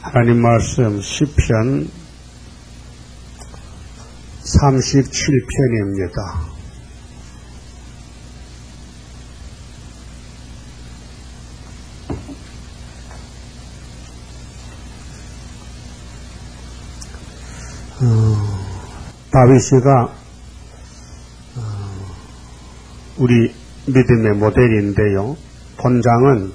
하나님 말씀 시편 37편입니다. 다윗이가 우리 믿음의 모델인데요. 본장은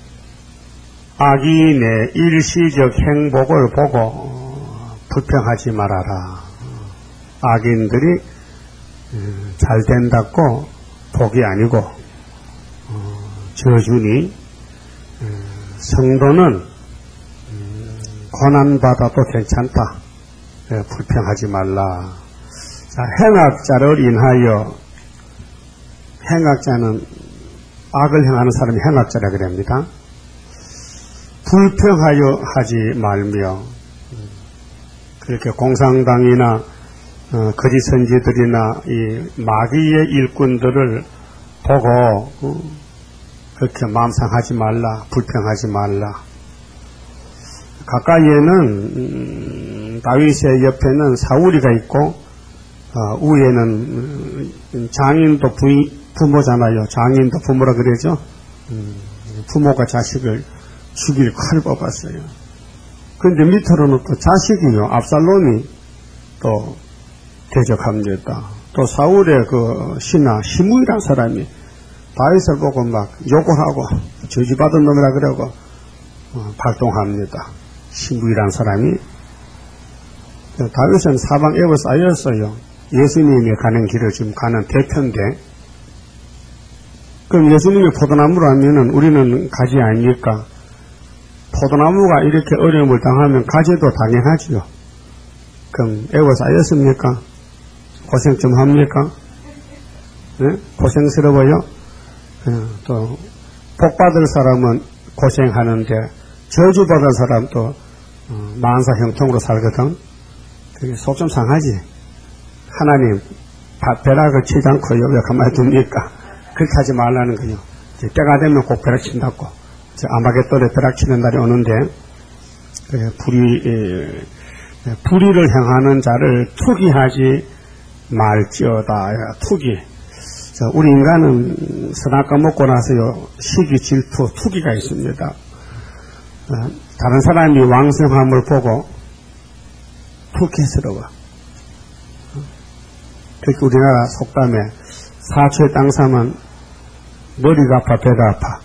악인의 일시적 행복을 보고 불평하지 말아라. 악인들이 잘 된다고 복이 아니고 저주니, 성도는 고난받아도 괜찮다. 불평하지 말라. 자, 행악자를 인하여, 행악자는 악을 행하는 사람이 행악자라 그럽니다. 불평하여 하지 말며, 그렇게 공산당이나 거짓 선지들이나 이 마귀의 일꾼들을 보고 그렇게 마음 상하지 말라, 불평하지 말라. 가까이에는 다윗의 옆에는 사울이가 있고 위에는 장인도 부모잖아요. 장인도 부모라 그러죠. 부모가 자식을 죽일 칼을 뽑았어요. 그런데 밑으로는 또 자식이요, 압살롬이 또 대적합니다. 또 사울의 그 신하 시므이라는 사람이 다윗을 보고 막 욕을 하고 저주받은 놈이라 그러고 발동합니다. 시므이라는 사람이. 다윗은 사방 애워 쌓였어요. 예수님이 가는 길을 지금 가는 대표인데, 그럼 예수님이 포도나무로 하면은 우리는 가지 아닙니까? 포도나무가 이렇게 어려움을 당하면 가지도 당연하지요. 그럼 애워 쌓였습니까? 고생 좀 합니까? 네? 고생스러워요? 또 복받을 사람은 고생하는데 저주받을 사람도 만사 형통으로 살거든. 그게 속 좀 상하지. 하나님 벼락을 치지 않고요 왜 가만히 둡니까? 그렇게 하지 말라는 거요. 때가 되면 꼭 벼락 친다고. 아마겟돈에 벼락 치는 날이 오는데, 불의를 행하는 자를 투기하지 말지어다. 투기. 우리 인간은 선악과 먹고 나서요, 시기, 질투, 투기가 있습니다. 다른 사람이 왕성함을 보고 투기스러워. 그렇게 우리나라 속담에 사초의 땅 사면 머리가 아파, 배가 아파.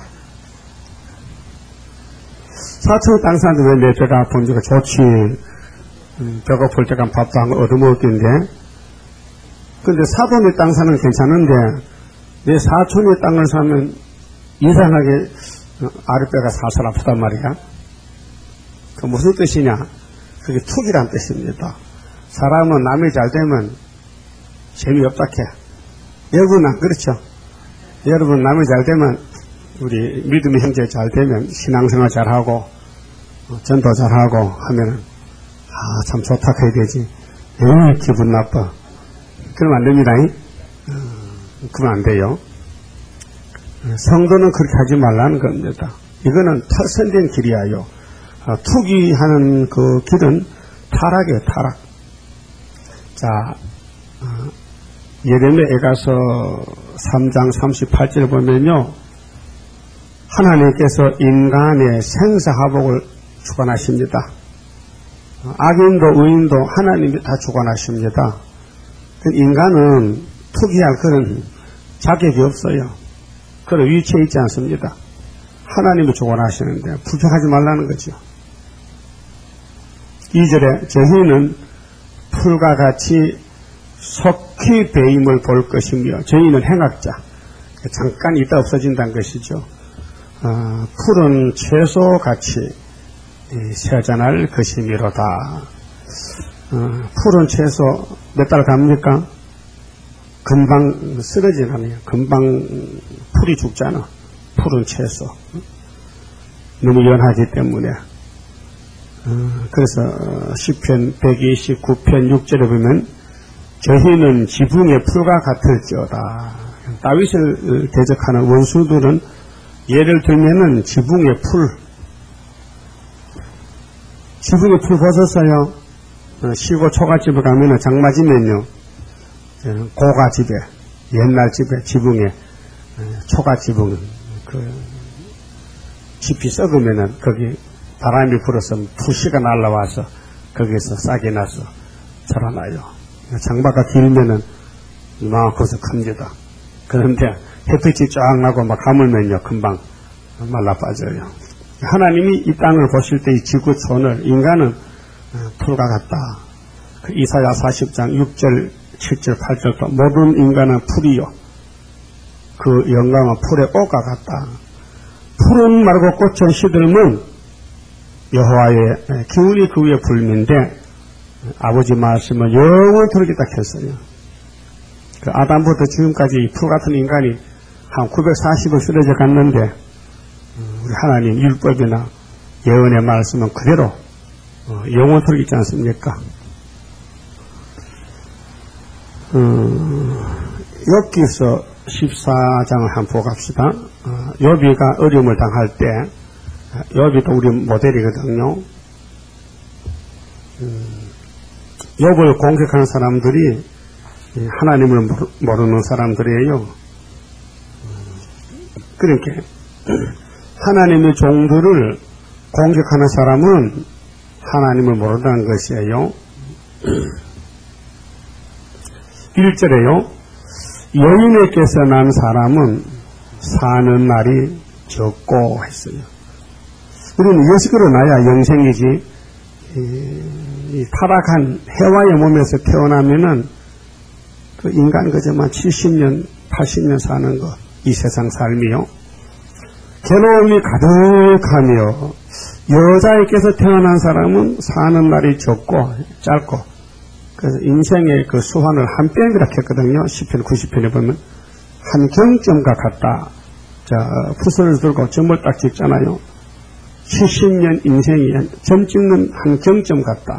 사초의 땅 사는데 왜 내 배가 아픈지가 좋지. 배고플 때가 밥도 한 거 얻어먹었겠는데. 근데 사돈의 땅 사는 괜찮은데, 내 사촌의 땅을 사면 이상하게 아랫배가 살살 아프단 말이야. 그 무슨 뜻이냐? 그게 투기란 뜻입니다. 사람은 남이 잘 되면 재미없다 캐. 여러분은 그렇죠? 여러분 남이 잘 되면, 우리 믿음의 형제 잘 되면 신앙생활 잘하고 전도 잘하고 하면은 참 좋다 해야 되지. 기분 나빠. 그러면 안 됩니다. 그러면 안 돼요. 성도는 그렇게 하지 말라는 겁니다. 이거는 선된 길이야요. 투기하는 그 길은 타락이에요, 타락. 자, 예레미야서 3장 38절을 보면요, 하나님께서 인간의 생사화복을 주관하십니다. 악인도 의인도 하나님이 다 주관하십니다. 인간은 투기할 그런 자격이 없어요. 그런 위치에 있지 않습니다. 하나님이 주관하시는데 불평하지 말라는 거죠. 2절에 저희는 풀과 같이 속히 배임을 볼 것이며, 저희는 행악자, 잠깐 있다 없어진다는 것이죠. 푸른 채소같이 세잔할 것이미로다. 푸른 채소 몇 달 갑니까? 금방 쓰러지는 않아요. 금방 풀이 죽잖아. 푸른 채소. 너무 연하기 때문에. 그래서 시편 129편 6절에 보면 저희는 지붕의 풀과 같을지어다. 다윗을 대적하는 원수들은 예를 들면은 지붕의 풀, 지붕에 풀 벗었어요. 시골 초가집에 가면은 장마지면요. 고가집에, 옛날 집에, 지붕에, 초가지붕, 집이 썩으면은 거기 바람이 불어서 푸시가 날라와서 거기서 싹이 나서 자라나요. 장마가 길면은 이만큼서 큽니다. 그런데 햇빛이 쫙 나고 막 가물면요, 금방 말라 빠져요. 하나님이 이 땅을 보실 때 이 지구촌을 인간은 풀과 같다. 이사야 40장 6절, 7절, 8절도 모든 인간은 풀이요. 그 영광은 풀의 꽃과 같다. 풀은 말고 꽃은 시들면 여호와의 기운이 그 위에 불민데 아버지 말씀은 영원토록 있다 했어요. 그 아담부터 지금까지 이 풀 같은 인간이 한 940을 쓰러져 갔는데 우리 하나님 율법이나 예언의 말씀은 그대로 영원토록 있지 않습니까? 여기서 14장을 한번 보고 갑시다. 욥이가 어려움을 당할 때 욥이도 우리 모델이거든요. 욥을 공격하는 사람들이 하나님을 모르는 사람들이에요. 그러니까 하나님의 종들을 공격하는 사람은 하나님을 모른다는 것이에요. 1절에요. 여인에게서 난 사람은 사는 날이 적고 했어요. 우리는 여식으로 나야 영생이지, 이 타락한 해와의 몸에서 태어나면은 그 인간 그저만 70년, 80년 사는 것, 이 세상 삶이요. 괴로움이 가득하며 여자에게서 태어난 사람은 사는 날이 적고 짧고, 그래서 인생의 그 수완을 한 뼘이라 했거든요. 시편 90편에 보면 한 경점과 같다. 자, 푸스를 들고 점을 딱 찍잖아요. 70년 인생이 점 찍는 한 경점 같다.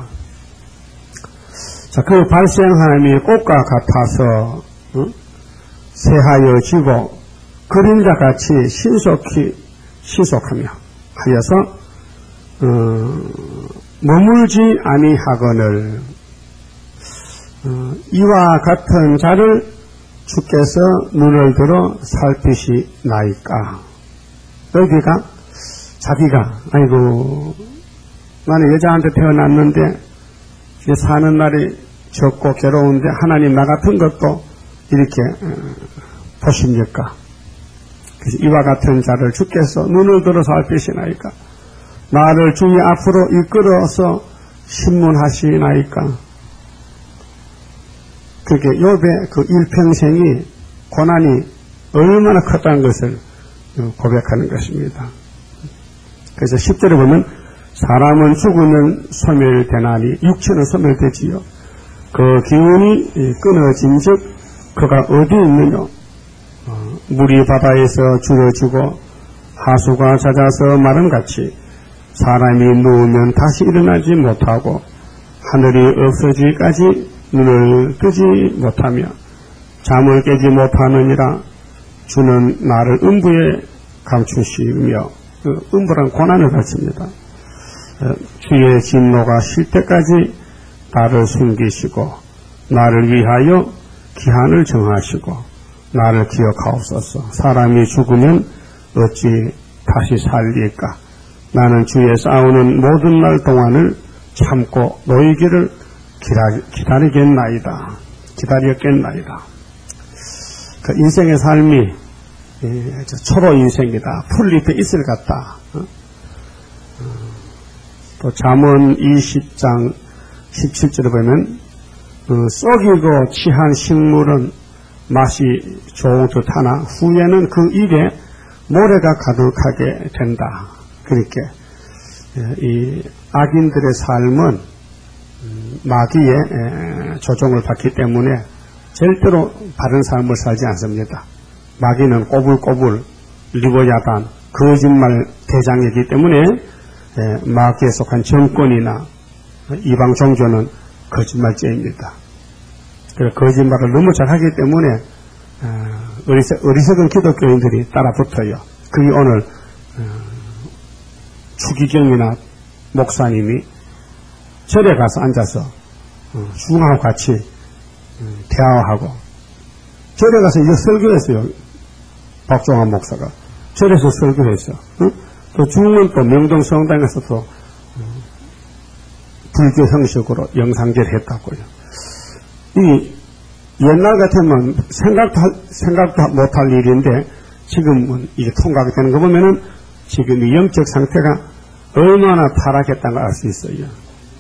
자, 그 발생함이 꽃과 같아서 새하여지고 그림자같이 신속하며 하여서 머물지 아니하거늘 이와 같은 자를 주께서 눈을 들어 살피시나이까. 여기가 자기가 아이고 나는 여자한테 태어났는데 이제 사는 날이 적고 괴로운데 하나님 나 같은 것도 이렇게 보십니까? 그래서 이와 같은 자를 주께서 눈을 들어 살피시나이까. 나를 주의 앞으로 이끌어서 신문하시나이까. 그렇게 욥의 그 일평생이 고난이 얼마나 컸다는 것을 고백하는 것입니다. 그래서 10절에 보면 사람은 죽으면 소멸되나니 육체는 소멸되지요. 그 기운이 끊어진 즉 그가 어디 있느냐. 물이 바다에서 줄어지고 하수가 잦아서 마름같이 사람이 누우면 다시 일어나지 못하고 하늘이 없어지기까지 눈을 뜨지 못하며 잠을 깨지 못하느니라. 주는 나를 음부에 감추시며 음부란 고난을 갖습니다. 주의 진노가 쉴 때까지 나를 숨기시고 나를 위하여 기한을 정하시고 나를 기억하옵소서. 사람이 죽으면 어찌 다시 살릴까. 나는 주의 싸우는 모든 날 동안을 참고 놓이기를 기다렸겠나이다. 그 인생의 삶이 초로 인생이다. 풀잎에 이슬 같다. 또 잠언 20장 17절에 보면 썩이고 취한 식물은 맛이 좋은 듯 하나 후에는 그 입에 모래가 가득하게 된다. 그렇게 이 악인들의 삶은 마귀의 조종을 받기 때문에 절대로 바른 삶을 살지 않습니다. 마귀는 꼬불꼬불 리보야단 거짓말 대장이기 때문에 마귀에 속한 정권이나 이방 종교는 거짓말죄입니다. 그래서 거짓말을 너무 잘하기 때문에 어리석은 기독교인들이 따라 붙어요. 그게 오늘 추기경이나 목사님이 절에 가서 앉아서 중하고 같이 대화하고 절에 가서 이제 설교했어요. 박종환 목사가 절에서 설교했어. 또 중은 또 명동 성당에서 또 불교 형식으로 영상제를 했다고요. 이 옛날 같으면 생각도 못할 일인데 지금은 이게 통과가 되는 거 보면은 지금 이 영적 상태가 얼마나 타락했다는 걸 알 수 있어요.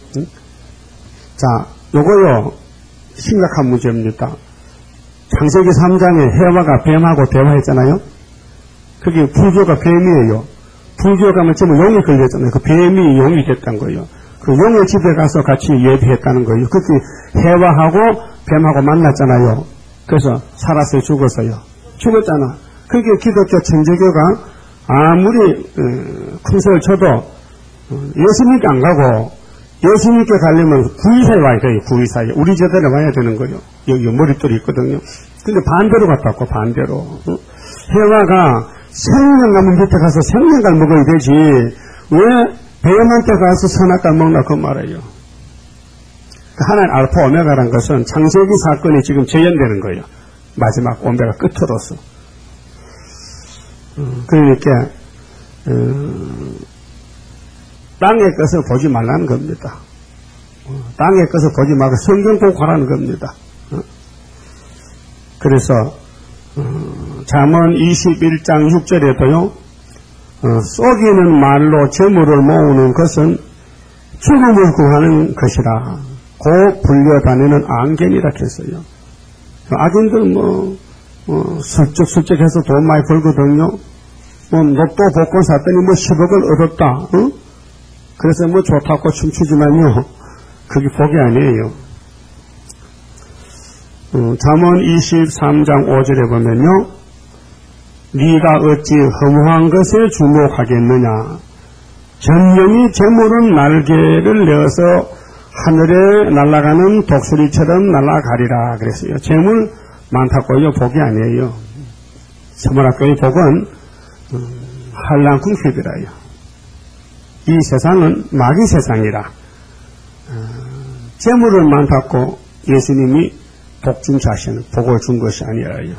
자, 요거요 심각한 문제입니다. 창세기 3장에 해와가 뱀하고 대화했잖아요. 그게 불교가 뱀이에요. 불교 가면 전부 용이 걸렸잖아요. 그 뱀이 용이 됐단 거예요. 그 용의 집에 가서 같이 예배했다는 거예요. 그때 해와하고 뱀하고 만났잖아요. 그래서 살았어요, 죽었어요. 죽었잖아. 그게 기독교 천주교가 아무리 큰 소리를 쳐도 예수님께 안 가고 예수님께 가려면 구이사에 와야 돼요. 구이사에. 우리 제대로 와야 되는 거예요. 여기 머릿돌이 있거든요. 근데 반대로 갔다고, 반대로. 해와가 생명나무 밑에 가서 생명갈 먹어야 되지. 왜 뱀한테 가서 선악갈 먹나 그 말이에요. 하나님 알파 오메가라는 것은 창세기 사건이 지금 재현되는 거예요. 마지막 오메가 끝으로서. 그러니까 땅의 것을 보지 말라는 겁니다. 땅의 것을 보지 말고 성경 보고 가라는 겁니다. 그래서 잠언 21장 6절에도요. 쏘기는 말로 재물을 모으는 것은 죽음을 구하는 것이라. 고 불려다니는 안개니라 했어요. 악인들 슬쩍슬쩍 해서 돈 많이 벌거든요. 로또 복권 샀더니 10억을 얻었다. 그래서 좋다고 춤추지만요. 그게 복이 아니에요. 잠언 23장 5절에 보면요. 네가 어찌 허무한 것에 주목하겠느냐. 전령이 재물은 날개를 내어서 하늘에 날아가는 독수리처럼 날아가리라 그랬어요. 재물 많다고요. 복이 아니에요. 서문학교의 복은 한량쿵 휘비라요. 이 세상은 마귀 세상이라. 재물은 많다고 예수님이 복 준 자신, 복을 준 것이 아니라요.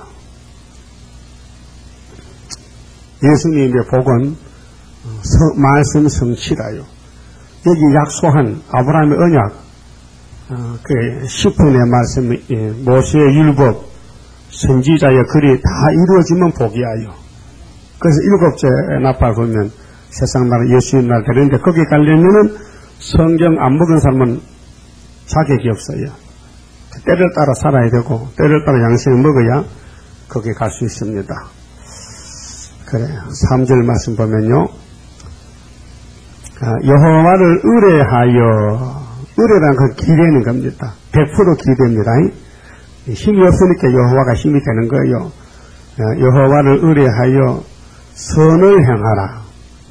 예수님의 복은 말씀 성취라요. 여기 약속한 아브라함의 언약, 그 10분의 말씀, 모세의 율법, 선지자의 글이 다 이루어지면 복이야요. 그래서 7째 나팔 보면 세상 나라 예수님 나라 되는데 거기 가려면은 성경 안 먹은 사람은 자격이 없어요. 때를 따라 살아야 되고 때를 따라 양식을 먹어야 거기 갈 수 있습니다. 그래 3절 말씀 보면요. 여호와를 의뢰하여, 의뢰란 건 기대는 겁니다. 100% 기대입니다. 힘이 없으니까 여호와가 힘이 되는 거예요. 여호와를 의뢰하여 선을 행하라.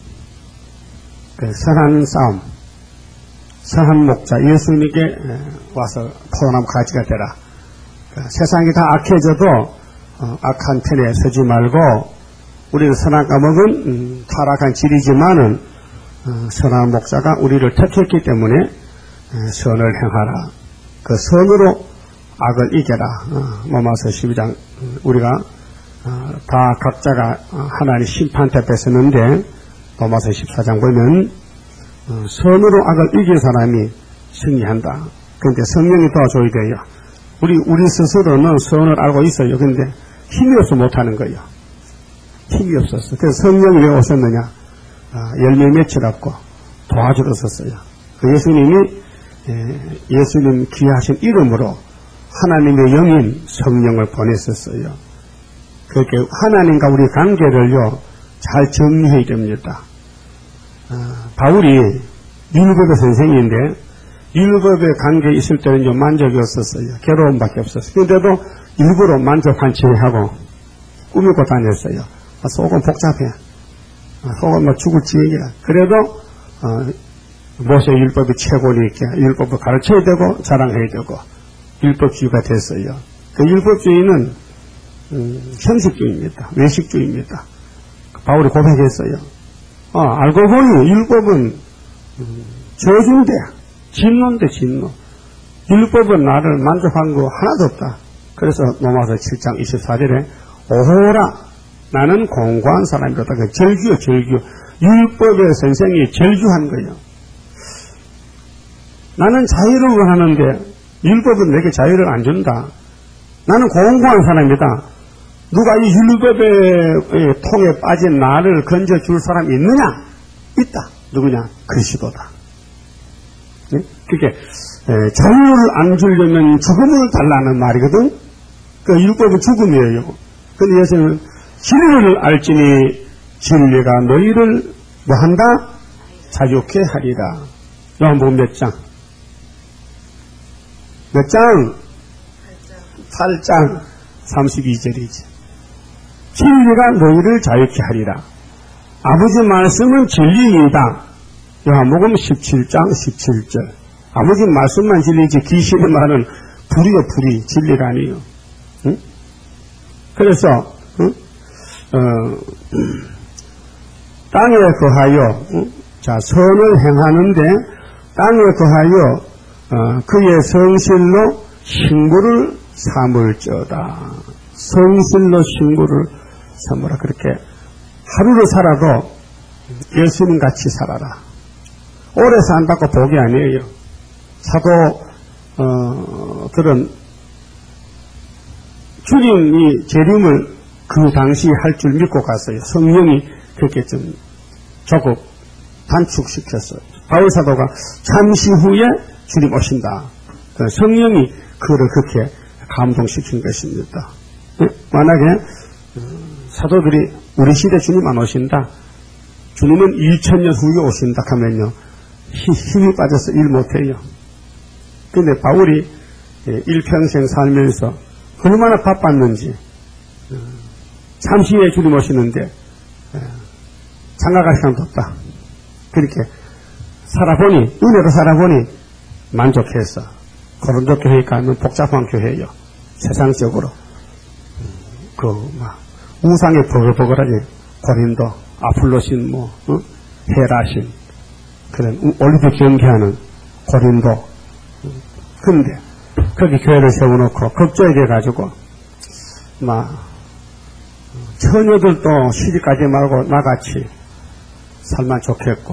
선한 싸움, 선한 목자, 예수님께 와서 포도나무 가지가 되라. 세상이 다 악해져도 악한 편에 서지 말고 우리는 선한 까먹은 타락한 질이지만은 선한 목자가 우리를 택했기 때문에 선을 행하라. 그 선으로 악을 이겨라. 로마서 12장 우리가 다 각자가 하나님 심판대 뺏었는데 로마서 14장 보면 선으로 악을 이긴 사람이 승리한다. 그런데 성령이 도와줘야 돼요. 우리 스스로는 선을 알고 있어요. 그런데 힘이 없어 못하는 거예요. 힘이 없었어. 그래서 성령이 왜 오셨느냐? 열매 맺히라고 도와주러 섰어요. 예수님이 예수님 귀하신 이름으로 하나님의 영인 성령을 보냈었어요. 그렇게 하나님과 우리 관계를요 잘 정리해야 됩니다. 바울이 율법의 선생인데 율법의 관계에 있을 때는 좀 만족이 없었어요. 괴로움밖에 없었어요. 그런데도 일부러 만족한 체하고 꾸미고 다녔어요. 속은 복잡해. 속은 죽을 지경이야. 그래도 모세 율법이 최고니까 율법을 가르쳐야 되고 자랑해야 되고 율법주의가 됐어요. 그 율법주의는 형식주의입니다. 외식주의입니다. 바울이 고백했어요. 알고 보니 율법은 저주인데 진노인데 진노. 율법은 나를 만족한 거 하나도 없다. 그래서 로마서 7장 24절에 오호라 나는 공고한 사람이다. 절규요 절규. 율법의 선생이 절규한 거예요. 나는 자유를 원하는데 율법은 내게 자유를 안 준다. 나는 공고한 사람이다. 누가 이 율법의 통에 빠진 나를 건져줄 사람이 있느냐? 있다. 누구냐? 그리스도다. 네? 그게 자유를 안 주려면 죽음을 달라는 말이거든. 그 율법은 죽음이에요. 근데 예수는 진리를 알지니 진리가 너희를 뭐한다? 자유케 하리라. 요한복음 몇 장? 몇 장? 8장 32절이지. 진리가 너희를 자유케 하리라. 아버지 말씀은 진리이다. 요한복음 17장 17절. 아버지 말씀만 진리지 귀신의 말은 불이요 불이 진리가 아니에요. 응? 그래서 땅에 거하여 자 선을 행하는데 땅에 거하여 그의 성실로 신부를 삼을지어다. 성실로 신부를 삼으라. 그렇게 하루를 살아도 예수님 같이 살아라. 오래 산다고 복이 아니에요. 사도 그런 주님이 재림을 그 당시 할 줄 믿고 갔어요. 성령이 그렇게 좀 조금 단축시켰어요. 바울 사도가 잠시 후에 주님 오신다. 성령이 그를 그렇게 감동시킨 것입니다. 만약에 사도들이 우리 시대 주님 안 오신다. 주님은 2000년 후에 오신다 하면요. 힘이 빠져서 일 못해요. 근데 바울이 일평생 살면서 얼마나 바빴는지 잠시 후에 주님 오시는데 장가갈 시간도 없다. 그렇게 살아보니 은혜로 살아보니 만족해서 고린도 교회 가면 복잡한 교회예요. 세상적으로 우상에 버글버글하지. 고린도 아폴로신 헤라신 그런 올리브 경계하는 고린도. 근데 거기 교회를 세워놓고 걱정하게 해가지고 처녀들도 시집가지 말고 나같이 살면 좋겠고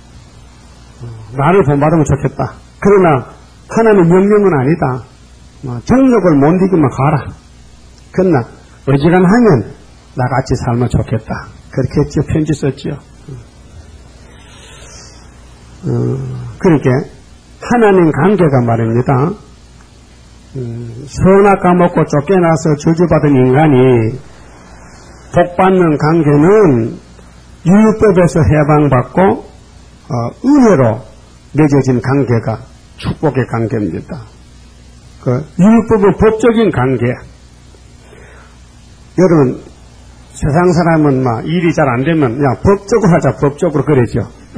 나를 본받으면 좋겠다. 그러나 하나님의 명령은 아니다. 정력을 못 이기면 가라. 그러나 어지간하면 나같이 살면 좋겠다. 그렇게 했죠. 편지 썼죠. 그렇게 하나님 관계가 말입니다. 선악 까먹고 쫓겨나서 저주받은 인간이 복받는 관계는 율법에서 해방받고 은혜로 맺어진 관계가 축복의 관계입니다. 그 율법은 법적인 관계. 여러분 세상 사람은 일이 잘 안 되면 그냥 법적으로 하자. 법적으로 그러죠.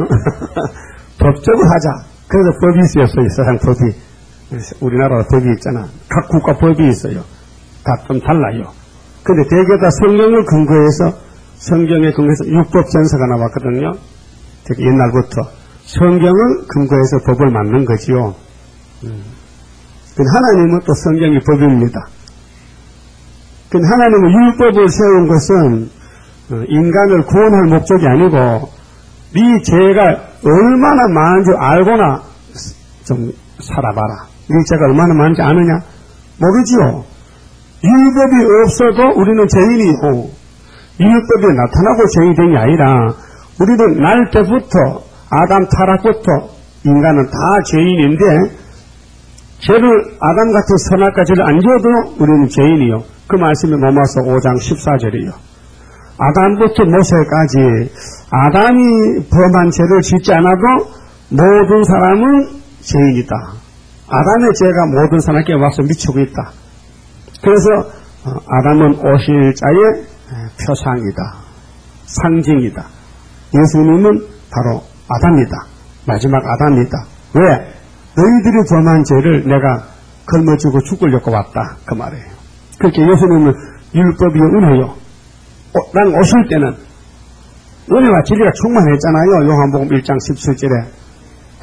법적으로 하자. 그래서 법이 있어요. 세상 법이. 우리나라 법이 있잖아. 각 국가 법이 있어요. 다 좀 달라요. 근데 대개 다 성경을 근거해서 성경에 근거해서 율법 전서가 나왔거든요. 되게 옛날부터 성경을 근거해서 법을 만든 거지요. 근데 하나님은 또 성경이 법입니다. 근데 하나님은 율법을 세운 것은 인간을 구원할 목적이 아니고 네 죄가 얼마나 많은지 알고나 좀 살아봐라. 네 죄가 얼마나 많은지 아느냐? 모르지요. 율법이 없어도 우리는 죄인이고 율법이 나타나고 죄인이 된 게 아니라 우리는 날 때부터 아담 타락부터 인간은 다 죄인인데 죄를 아담 같은 선악과지를 안 지어도 우리는 죄인이요. 그 말씀이 로마서 5장 14절이요. 아담부터 모세까지 아담이 범한 죄를 짓지 않아도 모든 사람은 죄인이다. 아담의 죄가 모든 사람에게 와서 미치고 있다. 그래서 아담은 오실 자의 표상이다. 상징이다. 예수님은 바로 아담이다. 마지막 아담이다. 왜? 너희들이 범한 죄를 내가 걸머쥐고 죽으려고 왔다. 그 말이에요. 그렇게 예수님은 율법이요 은혜요. 난 오실 때는 은혜와 진리가 충만했잖아요. 요한복음 1장 17절에.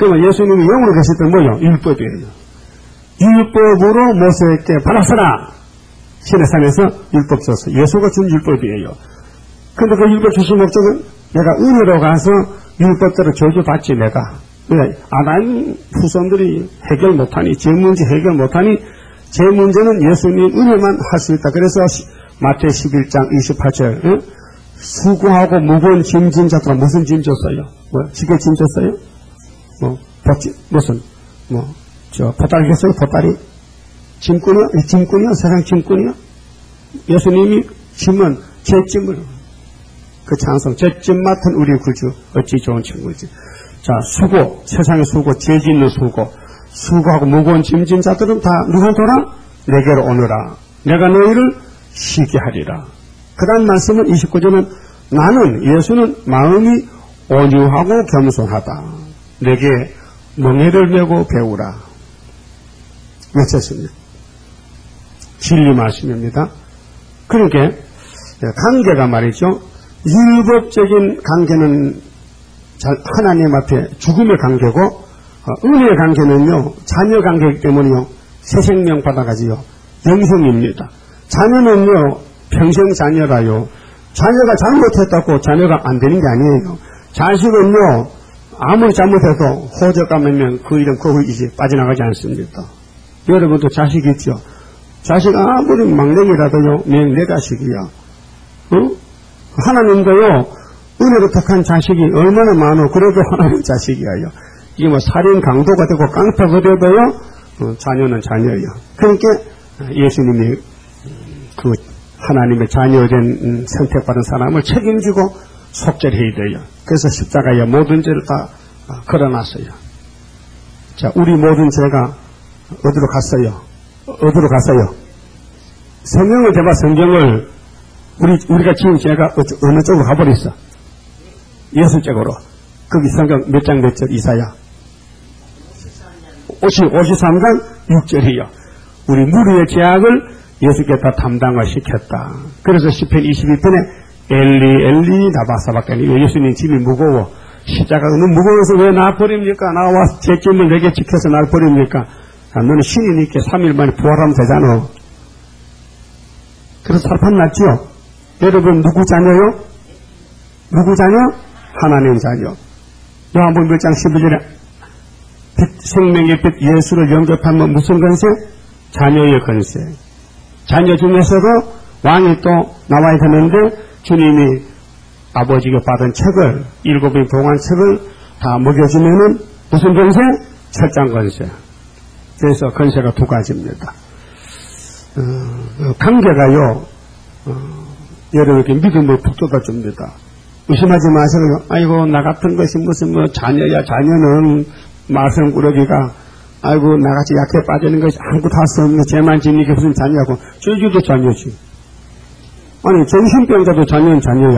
그러면 예수님이 영으로 계실 때 뭐요? 율법이에요. 율법으로 모세에게 받아서라. 시내산에서 율법 줬어. 예수가 준 율법이에요. 근데 그 율법 주신 목적은 내가 은혜로 가서 율법대로 저주받지 내가. 왜? 아담 후손들이 해결 못하니, 제 문제 해결 못하니, 제 문제는 예수님 은혜만 할 수 있다. 그래서 마태 11장 28절 응? 수고하고 무거운 짐진 자들아. 무슨 짐 줬어요? 뭐 지게 짐 줬어요? 무슨 보따리겠어요? 보따리? 짐꾼이요? 짐꾼이요? 세상 짐꾼이요? 예수님이 짐은 제 짐을 그 찬송 제 짐 맡은 우리 구주 어찌 좋은 친구지. 자, 수고, 세상의 수고, 죄 짓는 수고, 수고하고 무거운 짐진 자들은 다 누구한테 오라? 내게로 오너라. 내가 너희를 쉬게 하리라. 그 다음 말씀은 29절은 나는, 예수는 마음이 온유하고 겸손하다. 내게 멍에를 메고 배우라. 외쳤습니다. 진리 말씀입니다. 그러니까 관계가 말이죠. 율법적인 관계는 하나님 앞에 죽음의 관계고, 은혜의 관계는요, 자녀 관계이기 때문에요, 새 생명 받아가지요, 영생입니다. 자녀는요, 평생 자녀라요. 자녀가 잘못했다고 자녀가 안 되는 게 아니에요. 자식은요, 아무리 잘못해도 호적감이면 그 일은 거기 이제 빠져나가지 않습니다. 여러분도 자식 있죠? 자식 아무리 막내기라도요, 내 자식이야. 하나님도요, 은혜로 택한 자식이 얼마나 많어. 그래도 하나님 자식이에요. 이게 뭐 살인 강도가 되고 깡패가 되도요, 자녀는 자녀예요. 그러니까 예수님이 그 하나님의 자녀된 선택받은 사람을 책임지고 속죄해야 돼요. 그래서 십자가에 모든 죄를 다 걸어놨어요. 자, 우리 모든 죄가 어디로 갔어요? 어디로 갔어요? 성경을 대봐. 성경을 우리가 지은 죄가 어느 쪽으로 가버렸어? 예수 쪽으로. 거기 성경 몇 장 몇 절? 이사야 53장 6절이요. 우리 무리의 죄악을 예수께 다 담당을 시켰다. 그래서 시편 22편에 엘리 엘리 나바사바까니, 예수님 짐이 무거워. 십자가가 너무 무거워서 왜 나 버립니까? 나와 제 짐을 내게 지켜서 날 버립니까? 너는 신이니까 3일 만에 부활하면 되잖아. 그래서 살판 났죠? 여러분 누구 자녀요? 누구 자녀? 하나님 자녀. 요한복음 1장 12절에 생명의 빛 예수를 영접하면 무슨 권세? 자녀의 권세. 자녀 중에서도 왕이 또 나와야 되는데, 주님이 아버지가 받은 책을, 7인 봉한 책을 다 먹여주면은 무슨 권세? 철장 권세. 그래서 권세가 두 가지입니다. 관계가요, 여러분에게 믿음을 북돋아줍니다. 의심하지 마세요. 아이고, 나 같은 것이 무슨 자녀야. 자녀는 말썽꾸러기가, 아이고, 나같이 약해 빠지는 것이 아무것도 할 수 없는 죄만 짓는 게 무슨 자녀고. 저주도 자녀지. 아니, 정신병자도 자녀는 자녀야.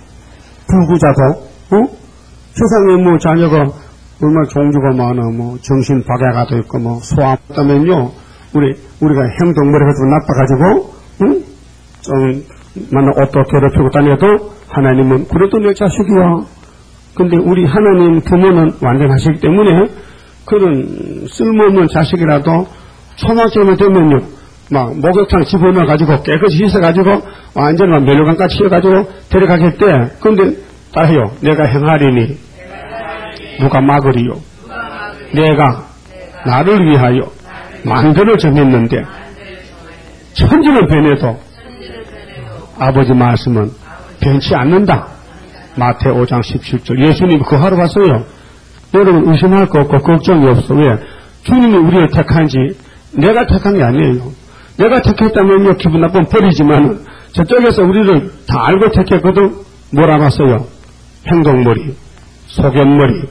불구자도, 세상에 자녀가 얼마나 종류가 많아. 정신박약아도 있고, 소아 때면요, 우리가 행동머리가 좀 나빠가지고, 좀, 옷도 더럽히고 다녀도, 하나님은 그래도 내 자식이야. 근데 우리 하나님 부모는 완전하시기 때문에 그런 쓸모없는 자식이라도 초등학생이 되면요, 목욕탕 집어넣어가지고 깨끗이 씻어가지고 완전 멸류관까지 씌워가지고 데려가겠대. 근데 다 해요. 내가 행하리니 누가 막으리요? 내가 나를 위하여 만대를 정했는데 천지를 변해도 아버지 말씀은 변치 않는다. 마태 5장 17절. 예수님이 그 하루 갔어요. 여러분 의심할 거 없고 걱정이 없어. 왜? 주님이 우리를 택한지 내가 택한 게 아니에요. 내가 택했다면요, 기분 나쁘면 버리지만 저쪽에서 우리를 다 알고 택했거든. 뭘 알았어요? 행동머리, 소견머리.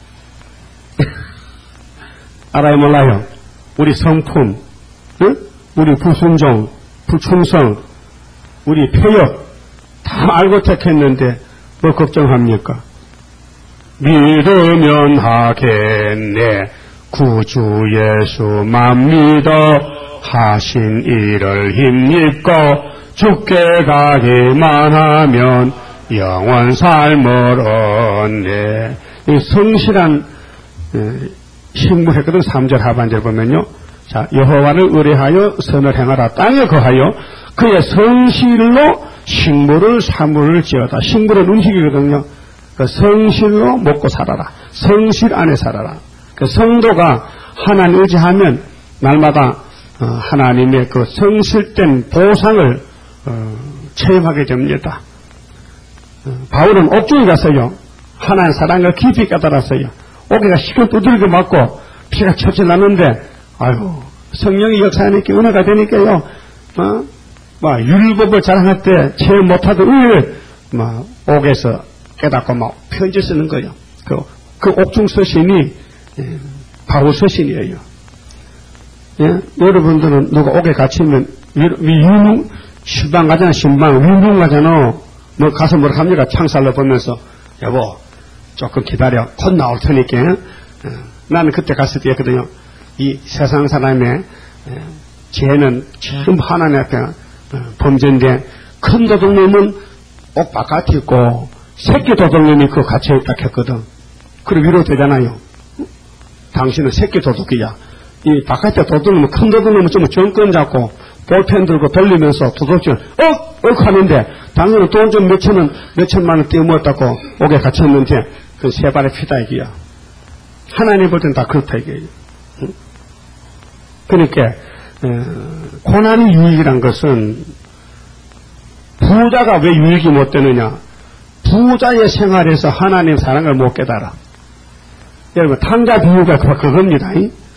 알아요 몰라요? 우리 성품, 응? 우리 불순종, 불충성, 우리 폐역 다 알고 택했는데 뭐 걱정합니까? 믿으면 하겠네. 구주 예수만 믿어 하신 일을 힘입고 죽게 가기만 하면 영원 삶을 얻네. 이 성실한 식물했거든. 3절 하반절 보면요. 자, 여호와를 의뢰하여 선을 행하라. 땅에 거하여 그의 성실로 식물을 사물을 지어다. 식물은 음식이거든요. 그 성실로 먹고 살아라. 성실 안에 살아라. 그 성도가 하나님 의지하면 날마다 하나님의 그 성실된 보상을 체험하게 됩니다. 바울은 옥중에 갔어요. 하나님의 사랑을 깊이 깨달았어요. 옥에가 시간 두들겨 맞고 피가 철철 나는데 아이고 성령의 역사하니까 은혜가 되니까요. 율법을 자랑할 때 체험 못하던 의를 옥에서 깨닫고 막 편지 쓰는 거예요. 그 옥중 서신이 바울 서신이에요. 예? 여러분들은 누가 옥에 갇히면 신방 가잖아. 신방 위문 가잖아. 뭐 가서 뭐라 합니까? 창살로 보면서 여보 조금 기다려. 곧 나올 테니까. 나는 그때 갔을 때 했거든요. 이 세상 사람의 죄는 전부 하나님 앞에 범죄인데 큰 도둑놈은 옥 바깥에 있고 새끼 도둑놈이 그 갇혀있다 했거든. 그럼 위로되잖아요. 당신은 새끼 도둑이야. 이 바깥에 도둑놈은 큰 도둑놈은 좀 정권 잡고 볼펜 들고 돌리면서 도둑질 하는데 당신은 돈 좀 몇천만 원 떼어모았다고 옥에 갇혔는데 그 세 발의 피다 이기야. 하나님 볼 땐 다 그렇다 이게요. 그러니까 고난이 유익이란 것은 부자가 왜 유익이 못 되느냐. 부자의 생활에서 하나님 사랑을 못 깨달아. 여러분 탕자 비유가 그겁니다.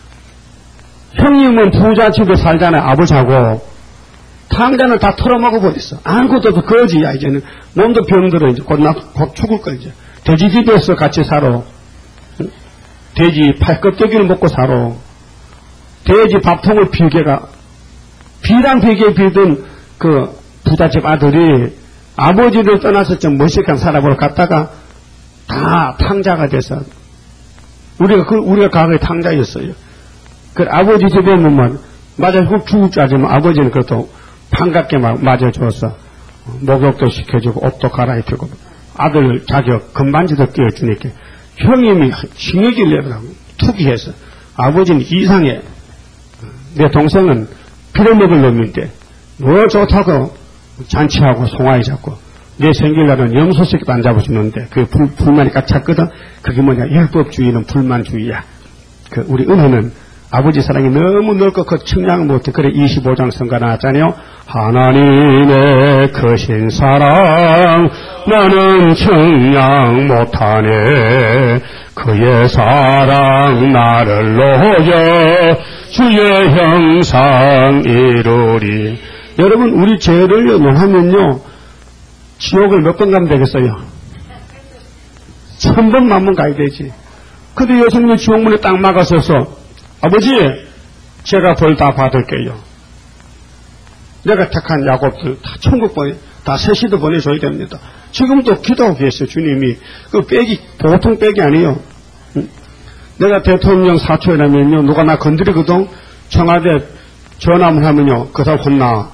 형님은 부자 집에 살잖아요. 아버지하고. 탕자는 다 털어먹어 버렸어. 아무것도 거지야. 이제는 몸도 병들어. 이제 곧 죽을 거야. 이제 돼지 집에서 같이 살아. 돼지 팔껍데기를 먹고 살아. 돼지 밥통을 비계가 비랑 비계 비던 그 부잣집 아들이 아버지를 떠나서 좀 멋있게 살아보러 갔다가 다 탕자가 돼서 우리가 과거에 탕자였어요. 그 아버지 집에 보면 맞아 죽을 줄 알지만 아버지는 그래도 반갑게 막 맞아줘서 목욕도 시켜주고 옷도 갈아입히고 아들 자격 금반지도 띄워주니까 형님이 징역을 내더라고. 투기해서 아버지는 이상해. 내 동생은 빌어먹을 놈인데 뭐 좋다고 잔치하고 송아지 잡고 내 생일날은 염소새끼도 안 잡아주는데 그게 불만이 꽉 찼거든. 그게 뭐냐 율법주의는 불만주의야. 그 우리 은혜는 아버지 사랑이 너무 넓고 그 측량을 못해. 그래 25장 성가 나왔잖아요. 하나님의 크신 사랑 나는 측량 못하네. 그의 사랑 나를 놓여 주의 형상 이루리. 여러분 우리 죄를 용하면요 지옥을 몇 번 가면 되겠어요? 1000번만 번 가야 되지. 근데 예수님이 지옥문에 딱 막아서서 아버지 제가 벌 다 받을게요. 내가 택한 야곱들 다 천국 다 셋이도 보내줘야 됩니다. 지금도 기도하고 계세요. 주님이 그 백이 보통 백이 아니에요. 내가 대통령 사초라면요 누가 나 건드리거든. 청와대 전화만 하면요 그 사람 혼나.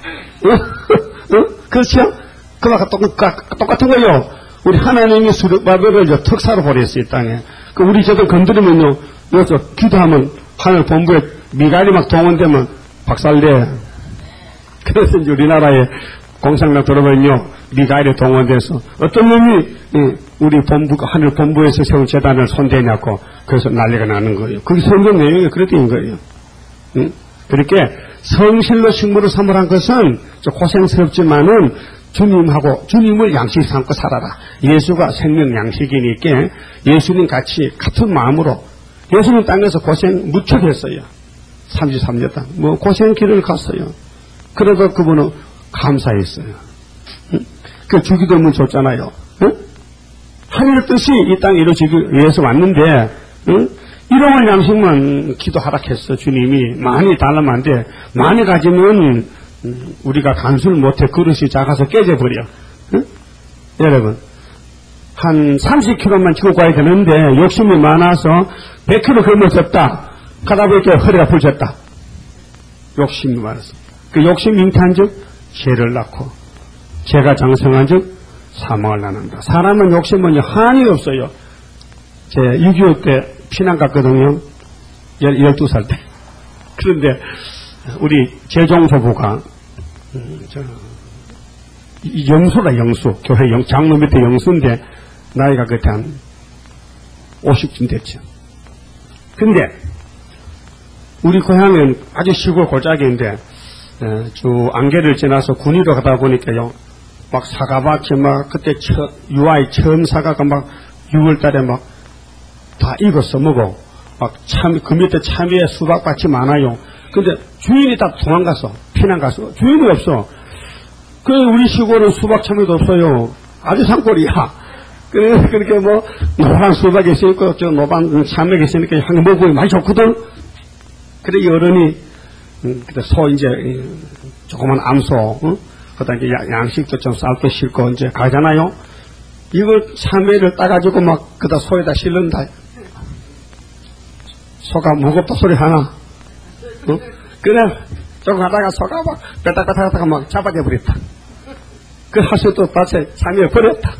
그렇죠? 그거가 똑같은 거예요. 우리 하나님이 수르바벨을 특사로 보냈어요. 이 땅에. 그 우리 저들 건드리면요 여기서 기도하면 하늘 본부에 미갈이 막 동원되면 박살내. 그래서 이제 우리나라에 공산당 들어보면요 미갈이 동원돼서 어떤 놈이 우리 본부 하늘 본부에서 세운 재단을 손대냐고 그래서 난리가 나는 거예요. 그게 성경 내용이 그랬던 거예요. 그렇게 성실로 식물을 사물한 것은 고생스럽지만은 주님을 양식 삼고 살아라. 예수가 생명 양식이니까 예수님 같은 마음으로 예수님 땅에서 고생 무척 했어요. 33년 땅. 고생 길을 갔어요. 그래도 그분은 감사했어요. 그 주기도문 줬잖아요. 하늘의 뜻이 이 땅에 이루어지기 위해서 왔는데, 일용할 양식만 기도 하락했어. 주님이 많이 달라면 안 돼. 많이 가지면 우리가 간수를 못해. 그릇이 작아서 깨져버려. 여러분 한 30kg만 지고 가야 되는데 욕심이 많아서 100kg 걸머졌다. 가다 보니까 허리가 부러졌다. 욕심이 많아서. 그 욕심 잉태한 즉 죄를 낳고 죄가 장성한 즉 사망을 낳는다. 사람은 욕심은 한이 없어요. 제 6.25 때 피난 갔거든요. 12살 때. 그런데 우리 재종부부가 영수라 영수. 교회 장로 밑에 영수인데 나이가 그때 한 50쯤 됐죠. 근데 우리 고향은 아주 시골 골짜기인데 주 안개를 지나서 군위로 가다 보니까요. 막 사과밭이 막 그때 유아이 처음 사과가 막 6월달에 막 다 익었어 먹어. 막 그 밑에 참외 수박밭이 많아요. 근데 주인이 다 도망갔어. 피난 갔어. 주인이 없어. 그 우리 시골은 수박 참외도 없어요. 아주 산골이야. 그렇게 뭐 노란 수박이 있으니까 저 노란 참외가 있으니까 향 먹고 많이 좋거든. 그래 어른이 그때 소 이제 조그만 암소, 그다음 이제 양식도 좀 쌀도 싣고 이제 가잖아요. 이걸 참외를 따가지고 막 그다 소에다 실른다. 소가 무겁다 소리 하나. 그래 조금 하다가 소가 막 빼딱빼딱하다가 막 잡아져 버렸다. 그 하수도 밭에 참외 버렸다.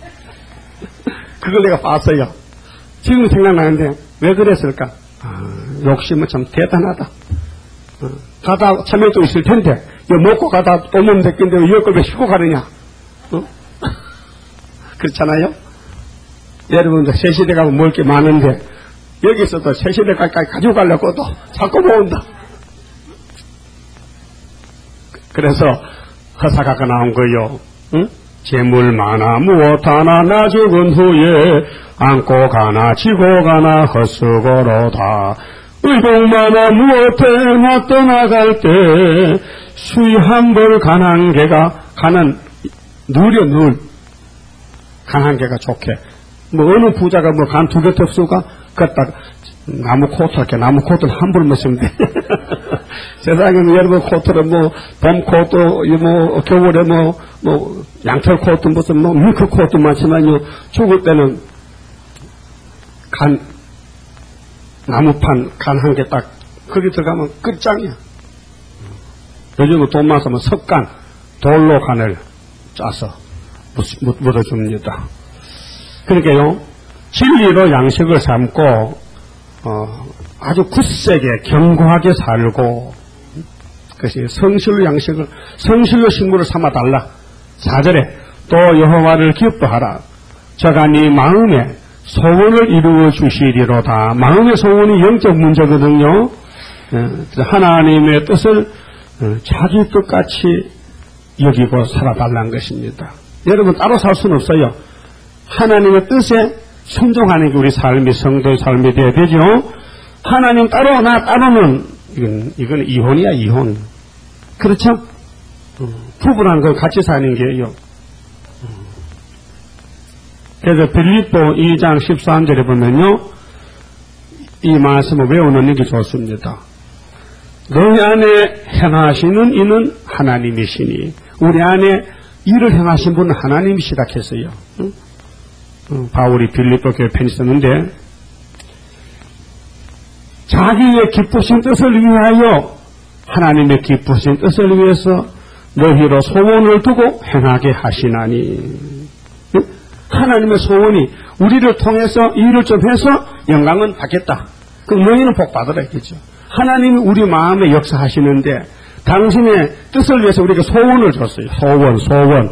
그걸 내가 봤어요. 지금 생각나는데 왜 그랬을까? 욕심은 참 대단하다. 가다 참외도 있을 텐데 이거 먹고 가다 또 먹으면 됐겠는데 왜 이걸 왜 쉬고 가느냐? 그렇잖아요? 여러분들 새시대 가면 먹을 게 많은데 여기서도 새시대까지 가지고 가려고도 자꾸 모은다. 그래서 허사가가 나온 거요. 응? 재물 많아 무엇 하나 나 죽은 후에 안고 가나 지고 가나 헛수고로다. 의복 많아 무엇해 나 떠나갈 때 수이 한 벌 가난 개가 가난 누려 늘 가난 개가 좋게 뭐 어느 부자가 뭐 간 두 개 덮수가 갖다 나무 코트 이렇게 나무 코트를 한 벌 넣으면 돼. 세상에는 여러분 코트는 뭐 봄 코트 뭐 겨울에 뭐 양털 코트 무슨 뭐 밀크 코트 많지만요 죽을 때는 간 나무판 간 한 개 딱 거기 들어가면 끝장이야. 요즘은 돈 많으면 석간 돌로 간을 짜서 묻어줍니다. 그러니까요 진리로 양식을 삼고 아주 굳세게 견고하게 살고 그것이 성실로 양식을 성실로 식물을 삼아달라. 4절에 또 여호와를 기뻐하라. 저가 네 마음에 소원을 이루어 주시리로다. 마음의 소원이 영적 문제거든요. 하나님의 뜻을 자기 뜻같이 여기고 살아달라는 것입니다. 여러분 따로 살 수는 없어요. 하나님의 뜻에 순종하는 게 우리 삶이 성도의 삶이 되어야 되죠. 하나님 따로 나 따로는 이건 이혼이야 이혼. 그렇죠? 부부라는 건 같이 사는 게요. 그래서 빌립보 2장 13절에 보면요 이 말씀을 외워놓는 게 좋습니다. 너희 안에 행하시는 이는 하나님이시니 우리 안에 일을 행하신 분은 하나님이시다 했어요. 바울이 빌립보 교회 편지 썼는데 자기의 기쁘신 뜻을 위하여 하나님의 기쁘신 뜻을 위해서 너희로 소원을 두고 행하게 하시나니 하나님의 소원이 우리를 통해서 일을 좀 해서 영광은 받겠다. 그럼 너희는 복 받으라 했겠죠. 하나님이 우리 마음에 역사하시는데 당신의 뜻을 위해서 우리에게 소원을 줬어요. 소원.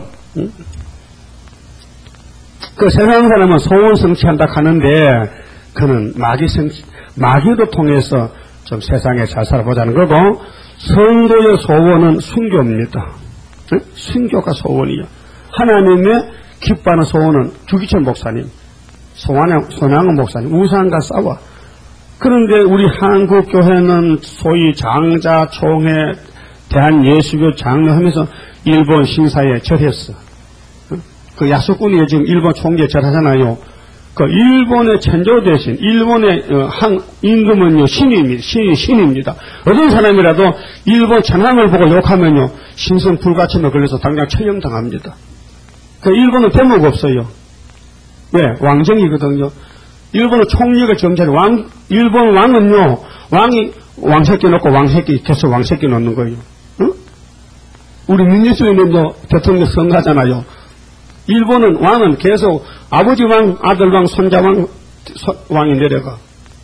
그 세상 사람은 소원 성취한다 하는데 그는 마귀로 통해서 좀 세상에 잘 살아보자는 거고 성도의 소원은 순교입니다. 순교가 소원이요. 하나님의 기뻐하는 소원은 주기철 목사님, 손양은 목사님, 우상과 싸워. 그런데 우리 한국 교회는 소위 장자, 총회, 대한예수교 장로 하면서 일본 신사에 절했어. 그 야수꾼이 지금 일본 총리에 절하잖아요. 그 일본의 천조 대신 일본의 임금은요 신입니다. 어떤 사람이라도 일본 천황을 보고 욕하면요 신성 불가침에 걸려서 당장 처형당합니다. 그 일본은 대목 없어요. 왜? 왕정이거든요. 일본은 총리가 정자리 일본 왕은요 왕이 왕새끼 놓고 왕새끼 계속 왕새끼 놓는 거예요. 응? 우리 민주주의는요 대통령 선거하잖아요. 일본은 왕은 계속 아버지 왕, 아들 왕, 손자 왕이 내려가.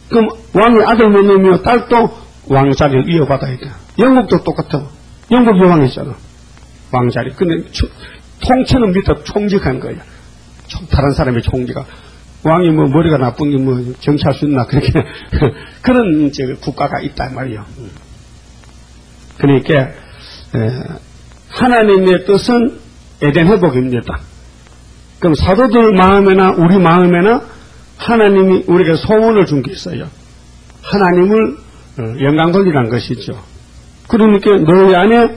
그럼 왕의 아들 못 넣으면 딸도 왕자리를 이어받아야 돼. 영국도 똑같아. 영국 여왕이잖아. 왕자리. 근데 통치는 밑에 총직한 거야. 다른 사람의 총리가. 왕이 뭐 머리가 나쁜 게 뭐 정치할 수 있나 그렇게 그런 국가가 있단 말이에요. 그러니까 하나님의 뜻은 에덴 회복입니다. 그럼 사도들 마음에나 우리 마음에나 하나님이 우리에게 소원을 준 게 있어요. 하나님을 영광 돌리라는 것이죠. 그러니까 너희 안에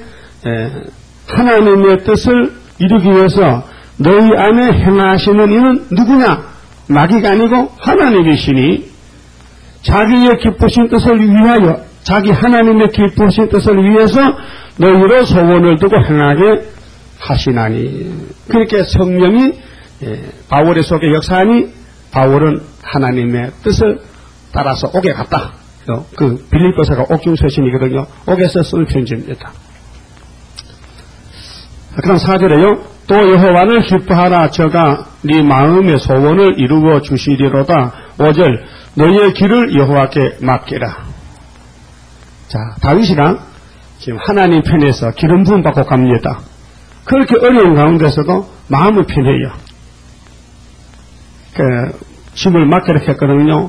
하나님의 뜻을 이루기 위해서 너희 안에 행하시는 이는 누구냐? 마귀가 아니고 하나님이시니 자기의 기쁘신 뜻을 위하여 자기 하나님의 기쁘신 뜻을 위해서 너희로 소원을 두고 행하게 하시나니. 그렇게 성령이 바울의 속에 역사하니 바울은 하나님의 뜻을 따라서 옥에 갔다. 그 빌립보서가 옥중서신이거든요. 옥에서 쓴 편지입니다. 그럼 4절에요. 또 여호와를 기뻐하라. 저가 네 마음의 소원을 이루어 주시리로다. 5절 너희의 길을 여호와께 맡기라. 자, 다윗이랑 지금 하나님 편에서 기름 부음 받고 갑니다. 그렇게 어려운 가운데서도 마음이 편해요. 짐을 맡기라 했거든요.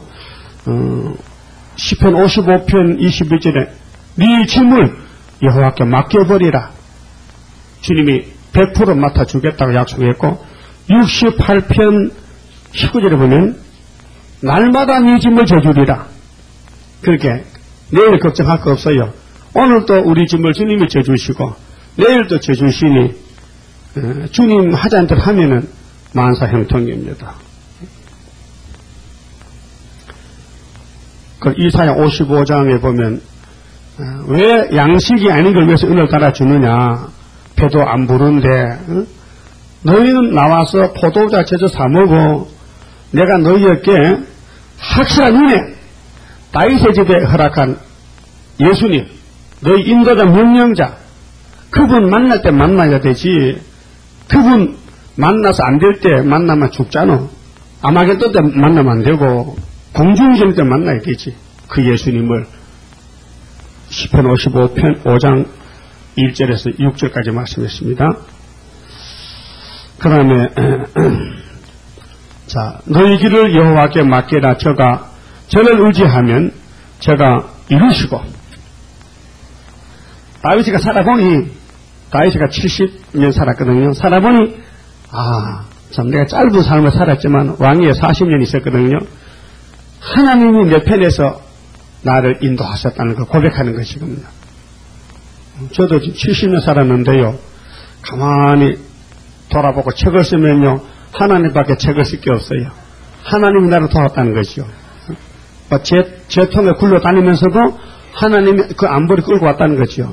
시편 55편 21절에 네 짐을 여호와께 맡겨버리라. 주님이 100% 맡아주겠다고 약속했고 68편 19절에 보면 날마다 네 짐을 져주리라. 그렇게 내일 걱정할 거 없어요. 오늘도 우리 짐을 주님이 져주시고 내일도 져주시니 주님 하자는 대로 하면은 만사 형통입니다. 그 이사야 55장에 보면 왜 양식이 아닌 걸 위해서 은을 달아주느냐. 배도 안 부른데 너희는 나와서 포도주와 제조 사먹고 내가 너희에게 확실한 은혜 다윗의 집에 허락한 예수님 너희 인도자 명령자 그분 만날 때 만나야 되지. 그분 만나서 안 될 때 만나면 죽잖아. 아마겟돈 때 만나면 안 되고 공중전 때 만나야 되지. 그 예수님을 시편 55편 5장 1절에서 6절까지 말씀했습니다. 그 다음에 자 너희 길을 여호와께 맡기라. 저가 저를 의지하면 저가 이루시고. 다윗이가 살아보니 다윗이가 70년 살았거든요. 살아보니 참 내가 짧은 삶을 살았지만 왕위에 40년 있었거든요. 하나님이 내 편에서 나를 인도하셨다는 걸 고백하는 것이거든요. 저도 지금 70년 살았는데요. 가만히 돌아보고 책을 쓰면요. 하나님밖에 책을 쓸 게 없어요. 하나님이 나를 도왔다는 것이요. 제 통에 굴러다니면서도 하나님이 그 안보를 끌고 왔다는 거죠.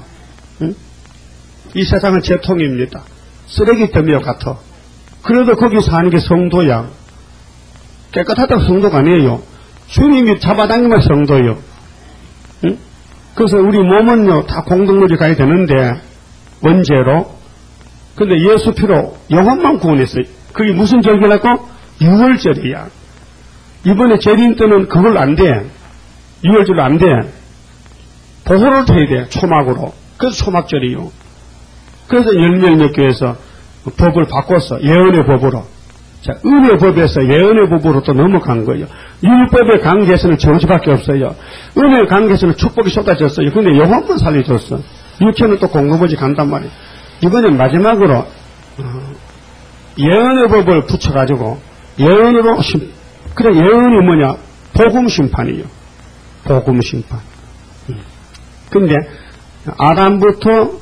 이 세상은 제 통입니다. 쓰레기더미와 같아. 그래도 거기 사는 게 성도야. 깨끗하다고 성도가 아니에요. 주님이 잡아당기면 성도요. 그래서 우리 몸은요, 다 공동물이 가야 되는데, 원죄로. 근데 예수 피로 영혼만 구원했어요. 그게 무슨 절기라고? 유월절이야. 이번에 재림 때는 그걸 안 돼. 유월절로 안 돼. 보호를 해야 돼, 초막으로. 그래서 초막절이요. 그래서 열명몇 교에서 법을 바꿨어. 예언의 법으로. 자, 은혜의 법에서 예언의 법으로 또 넘어간 거예요. 율법의 관계에서는 저주밖에 없어요. 은혜의 관계에서는 축복이 쏟아졌어요. 근데 영혼만 살려줬어. 육체는 또 공급원이 간단 말이에요. 이번엔 마지막으로 예언의 법을 붙여가지고 예언으로 그래 예언이 뭐냐? 복음 심판이에요. 복음 심판. 근데 아담부터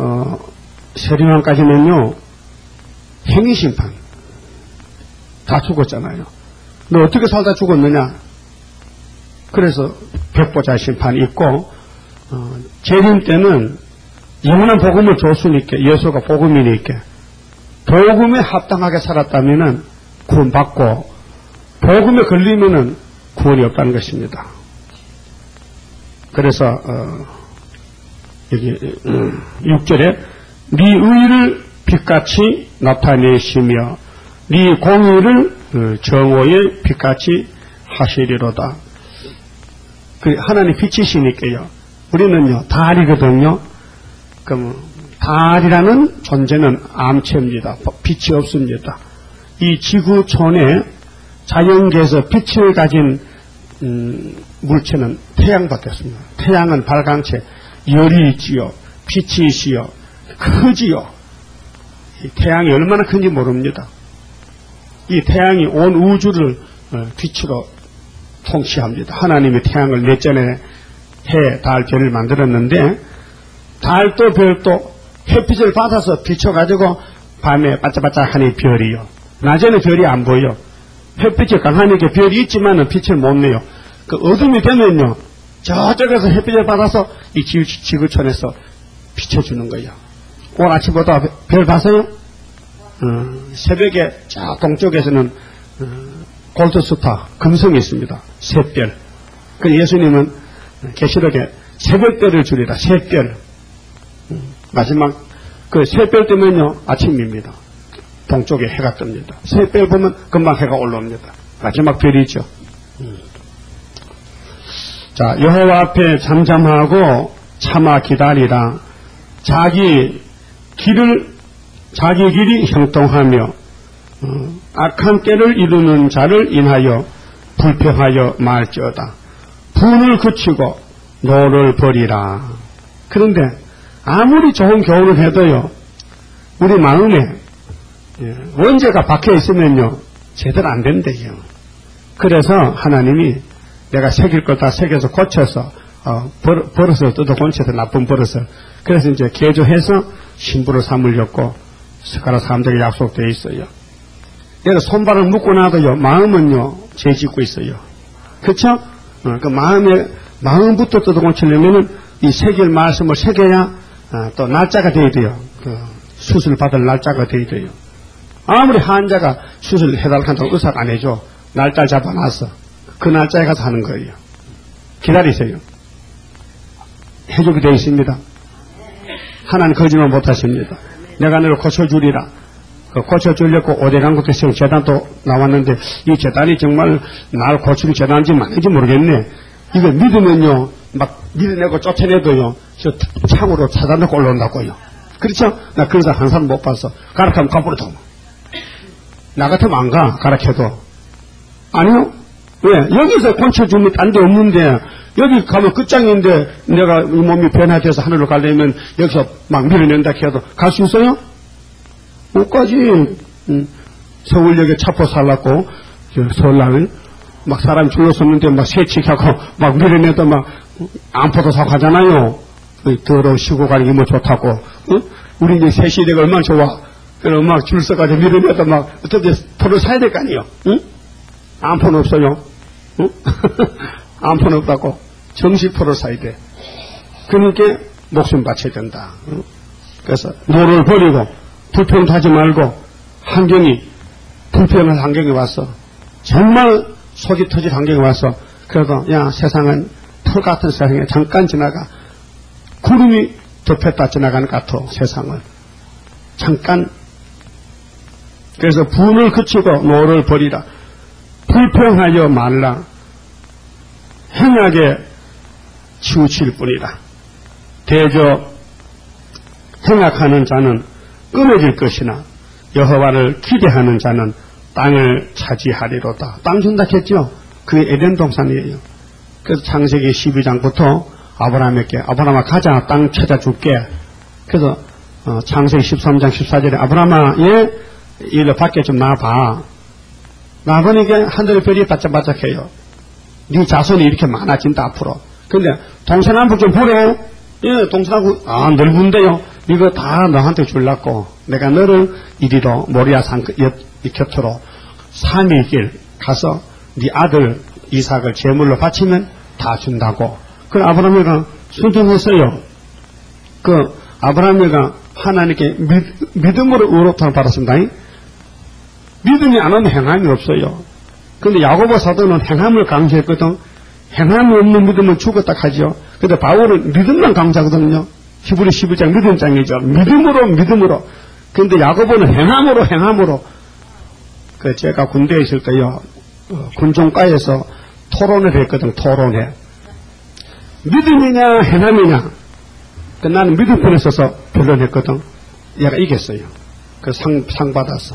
세리왕까지는요 행위 심판. 다 죽었잖아요. 너 어떻게 살다 죽었느냐? 그래서 백보자 심판이 있고 재림 때는 영원한 복음을 줬으니까 예수가 복음이니까 복음에 합당하게 살았다면은 구원받고 복음에 걸리면은 구원이 없다는 것입니다. 그래서 여기 6절에 네 의를 빛같이 나타내시며 네 공의를 정오의 빛같이 하시리로다. 하나님 빛이시니까요. 우리는요, 달이거든요. 그럼, 달이라는 존재는 암체입니다. 빛이 없습니다. 이 지구촌에 자연계에서 빛을 가진, 물체는 태양밖에 없습니다. 태양은 발광체, 열이 있지요. 빛이 있지요. 크지요. 이 태양이 얼마나 큰지 모릅니다. 이 태양이 온 우주를 빛으로 통치합니다. 하나님이 태양을 넷째에 해, 달, 별을 만들었는데 달도 별도 햇빛을 받아서 비춰가지고 밤에 반짝반짝하니 별이요. 낮에는 별이 안 보여. 햇빛이 강하니까 별이 있지만은 빛을 못 내요. 그 어둠이 되면요, 저쪽에서 햇빛을 받아서 이 지구촌에서 비춰주는 거예요. 오늘 아침보다 별 봤어요? 새벽에 저 동쪽에서는 골드스타, 금성이 있습니다. 샛별. 그 예수님은 계시록에 새벽별을 주리라, 샛별. 마지막 그 샛별 뜨면요, 아침입니다. 동쪽에 해가 뜹니다. 샛별 보면 금방 해가 올라옵니다. 마지막 별이죠. 자, 여호와 앞에 잠잠하고 참아 기다리라. 자기 길이 형통하며 악한 때를 이루는 자를 인하여 불평하여 말지어다. 분을 그치고 노를 버리라. 그런데 아무리 좋은 교훈을 해도요, 우리 마음에 원죄가 박혀 있으면요, 제대로 안 된대요. 그래서 하나님이 내가 새길 걸 다 새겨서 고쳐서 버릇을 뜯어 고쳐서 나쁜 버릇을, 그래서 이제 개조해서 신부를 삼으려고 스가랴 3장에 약속되어 있어요. 얘가 손발을 묶고 나도요, 마음은요, 죄 짓고 있어요. 그쵸? 그 마음부터 뜯어 고치려면은 이 새길 말씀을 새겨야 또 날짜가 돼야 돼요. 그 수술 받을 날짜가 돼야 돼요. 아무리 환자가 수술 해달라고 한다고 의사가 안 해줘. 날짜 잡아놨어. 그 날짜에 가서 하는 거예요. 기다리세요. 해주게 되어 있습니다. 하나님 거짓말 못하십니다. 내가 너를 고쳐주리라. 고쳐주려고 오대강국에 세운 재단도 나왔는데 이 재단이 정말 날 고치는 재단인지 맞는지 모르겠네. 이거 믿으면요, 막 밀어내고 쫓아내도요, 저 창으로 찾아내고 올라온다고요. 그렇죠? 나 그런 사람 한 사람 못 봤어. 가락하면 가버려도. 나 같으면 안 가, 가락해도. 아니요? 왜? 여기서 고쳐주면 딴 데 없는데, 여기 가면 끝장인데, 내가 이 몸이 변화돼서 하늘로 가려면 여기서 막 밀어낸다 해도 갈 수 있어요? 못 가지. 서울역에 차포 살랐고, 설날, 막 사람 줄렀었는데 막 세치하고 막 밀어내도 막 안포도 사고 하잖아요. 더러운 시고 가는 게 뭐 좋다고. 응? 우리 이제 새 시대가 얼마나 좋아. 그럼 막 줄 서가지고 밀어내도 막 어떻게 포를 사야 될 거 아니에요. 응? 안포는 없어요. 응? 안포는 없다고. 정식포를 사야 돼. 그러니까 목숨 바쳐야 된다. 응? 그래서 노를 버리고 불평도 하지 말고 불평할 환경이 왔어. 정말 속이 터질 환경이 와서 그래도 야, 세상은 풀 같은 세상에 잠깐 지나가. 구름이 덮였다 지나가는 것 같아, 세상을. 잠깐. 그래서 분을 그치고 노를 버리라. 불평하여 말라. 행하게 치우칠 뿐이라. 대저 행악하는 자는 끊어질 것이나 여호와를 기대하는 자는 땅을 차지하리로다. 땅 준다 했죠? 그게 에덴 동산이에요. 그래서 창세기 12장부터 아브라함에게 아브라함아 가자, 땅 찾아줄게. 그래서 창세기 13장 14절에 아브라함아 얘 일로 밖에 좀 나와봐. 나보니까 하늘의 별이 반짝반짝해요. 네 자손이 이렇게 많아진다 앞으로. 근데 동서남북 좀 보래. 예, 동서남북 넓은데요. 이거 다 너한테 줄라고. 내가 너를 이리로 모리아 산 이 곁으로 3일 길 가서 네 아들 이삭을 제물로 바치면 다 준다고. 그 아브라함이가 순종했어요. 그 아브라함이가 하나님께 믿음으로 의롭다를 받았습니다. 믿음이 안 오면 행함이 없어요. 근데 야고보 사도는 행함을 강조했거든. 행함이 없는 믿음은 죽었다 하죠. 근데 바울은 믿음만 강조하거든요. 히브리 12장 믿음장이죠. 믿음으로. 근데 야고보는 행함으로. 그 제가 군대에 있을 때요, 군종과에서 토론을 했거든, 토론회. 믿음이냐 행함이냐. 나는 믿음 편에 서서 변론했거든. 얘가 이겼어요. 그 상 받았어.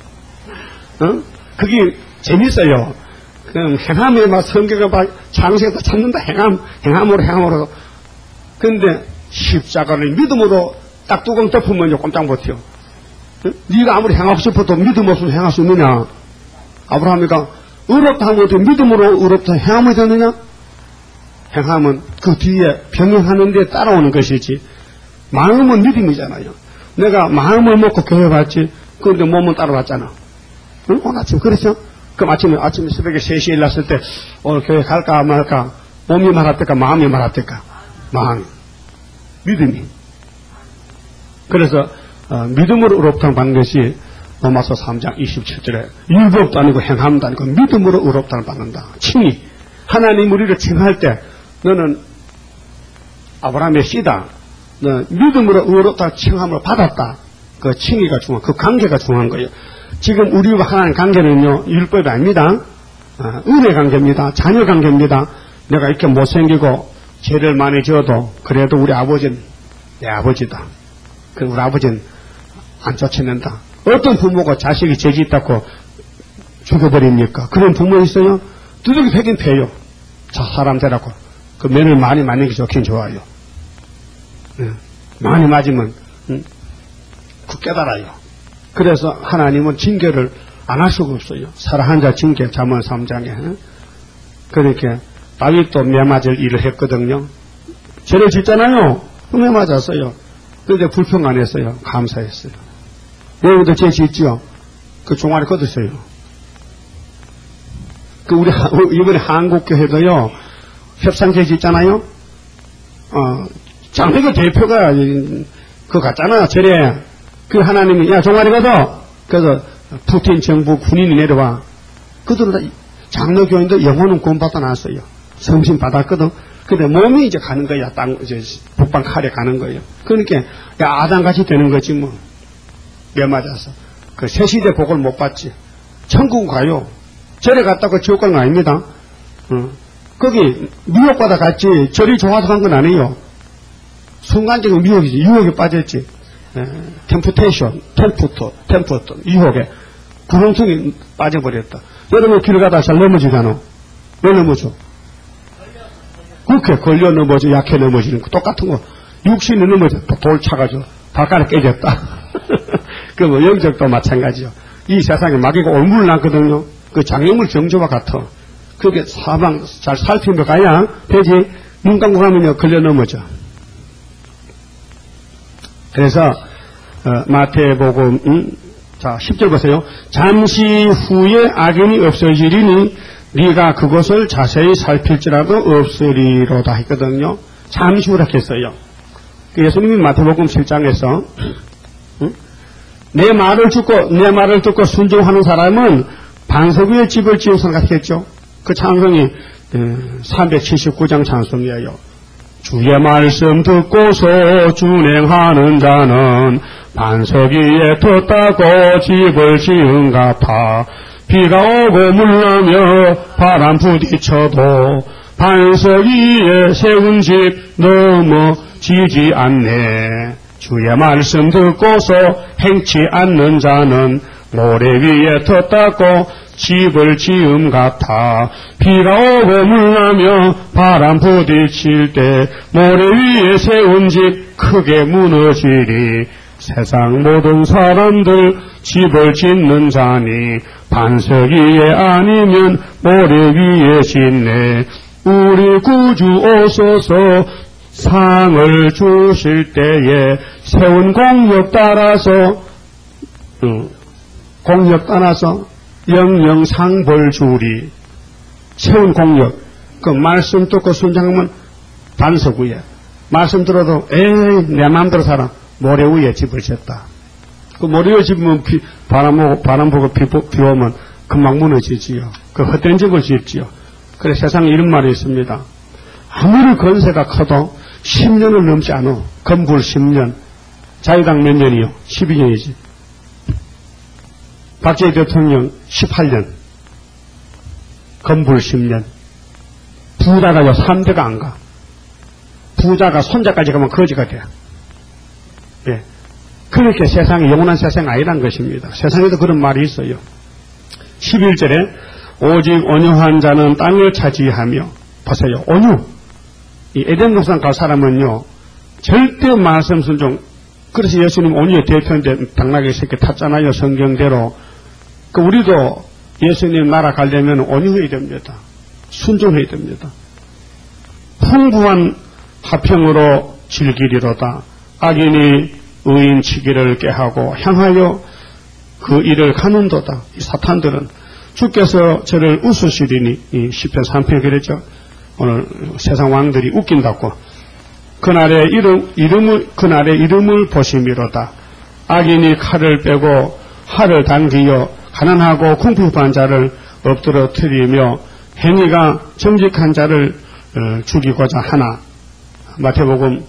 그게 재밌어요. 그냥 행함에 막 성경을 막 창세에서 찾는다. 행함으로. 근데 십자가를 믿음으로 딱 뚜껑 덮으면 꼼짝 못해요. 네가 아무리 행하고 싶어도 믿음 없으면 행할 수 있느냐? 아브라함이가 어렵다 하면 어떻게 믿음으로 어렵다 행함이 되느냐? 행함은 그 뒤에 병행하는 데 따라오는 것이지. 마음은 믿음이잖아요. 내가 마음을 먹고 교회 왔지. 그런데 몸은 따라왔잖아. 응? 오늘 아침 그랬어? 그럼 아침에 새벽에 3시에 일났을 때 오늘 교회 갈까 말까? 몸이 말았을까? 마음이 말았을까? 마음이. 믿음이. 그래서 믿음으로 의롭다는 받는 것이 로마서 3장 27절에 율법도 아니고 행함도 아니고 믿음으로 의롭다는 받는다. 칭의. 하나님 우리를 칭할 때 너는 아브라함의 씨다. 너 믿음으로 의롭다 칭함을 받았다. 그 칭의가 중요한, 그 관계가 중요한 거예요. 지금 우리와 하나님 관계는요, 율법이 아닙니다. 은혜 관계입니다. 자녀 관계입니다. 내가 이렇게 못생기고 죄를 많이 지어도 그래도 우리 아버지는 내 아버지다. 그 우리 아버지는 안 쫓아낸다. 어떤 부모가 자식이 죄 짓다고 죽여버립니까? 그런 부모 있어요? 두둑이 패긴 패요. 자, 사람 되라고. 그 면을 많이 맞는 게 좋긴 좋아요. 많이 맞으면 그 깨달아요. 그래서 하나님은 징계를 안 할 수가 없어요. 사랑한 자 징계, 잠언 3장에. 그렇게 다윗도 매 맞을 일을 했거든요. 죄를 짓잖아요. 매 맞았어요. 그런데 불평 안 했어요. 감사했어요. 여러분도 죄 짓지요? 그 종아리 걷었어요. 그 우리 이번에 한국교회도요, 협상죄 짓잖아요? 장로교 대표가 그거 갔잖아, 절에. 그 하나님이, 야, 종아리 걷어! 그래서 푸틴 정부 군인이 내려와. 그들은 다 장로교인도 영혼은 구원받아 놨어요. 성신 받았거든. 근데 몸이 이제 가는 거야. 북방 칼에 가는 거예요. 그러니까, 야, 아담같이 되는 거지, 뭐. 매 맞아서. 그 새시대 복을 못 받지. 천국 가요. 절에 갔다고 지옥 가는 거 아닙니다. 거기 미혹받아 갔지. 절이 좋아서 간 건 아니에요. 순간적인 미혹이지. 유혹에 빠졌지. 템프테이션, 템프터, 유혹에. 구렁텅이 빠져버렸다. 여러분 길 가다 잘 넘어지잖아. 왜 넘어져? 그렇게 걸려 넘어져, 약해 넘어지는 거. 똑같은 거. 육신이 넘어져. 돌 차가지고 발가락 깨졌다. 그 뭐 영적도 마찬가지요. 이 세상에 마귀가 올무를 낳거든요. 그 장애물 정조와 같아. 그게 사방 잘 살피며 가야 되지. 눈 감고 가면요 걸려 넘어져. 그래서 마태복음 자 10절 보세요. 잠시 후에 악인이 없어지리니 네가 그것을 자세히 살필지라도 없으리로다 했거든요. 잠시 후라 했어요. 예수님이 마태복음 7장에서 내 말을 듣고 순종하는 사람은 반석 위에 집을 지은 사람 같겠죠. 그 찬송이 379장 찬송이에요. 주의 말씀 듣고서 준행하는 자는 반석 위에 뒀다고 집을 지은 같아. 비가 오고 물나며 바람 부딪혀도 반석 위에 세운 집 넘어지지 않네. 주의 말씀 듣고서 행치 않는 자는 모래 위에 뒀다고 집을 지음 같아. 비가 오고 물나며 바람 부딪힐 때 모래 위에 세운 집 크게 무너지리. 세상 모든 사람들 집을 짓는 자니 반석 위에 아니면 모래 위에 짓네. 우리 구주 오소서 상을 주실 때에 세운 공력 따라서 영영 상벌 주리. 세운 공력. 그 말씀 듣고 순종하면 반석 위에. 말씀 들어도 에이 내 마음대로 살아. 모래 위에 집을 짓다. 그 모래 위에 집으면 바람 보고 비 오면 금방 무너지지요. 그 헛된 집을 짓지요. 그래 세상에 이런 말이 있습니다. 아무리 건세가 커도 10년을 넘지 않아. 건불 10년. 자유당 몇 년이요? 12년이지. 박정희 대통령 18년. 건불 10년. 부다가요 3대가 안 가. 부자가 손자까지 가면 거지가 돼요. 예. 그렇게 세상이 영원한 세상이 아니란 것입니다. 세상에도 그런 말이 있어요. 11절에 오직 온유한 자는 땅을 차지하며, 보세요. 온유. 이 에덴 동산 갈 사람은요, 절대 말씀 순종. 그래서 예수님 온유의 대표인데 당나귀 새끼 탔잖아요. 성경대로. 우리도 예수님 나라 가려면 온유해야 됩니다. 순종해야 됩니다. 풍부한 화평으로 즐기리로다. 악인이 의인 치기를 꾀하고 향하여 그 일을 가는도다. 이 사탄들은 주께서 저를 웃으시리니, 이 시편 3편에 그랬죠. 오늘 세상 왕들이 웃긴다고. 그날의 이름을 보심이로다. 악인이 칼을 빼고 활을 당기어 가난하고 궁핍한 자를 엎드러뜨리며 행위가 정직한 자를 죽이고자 하나. 마태복음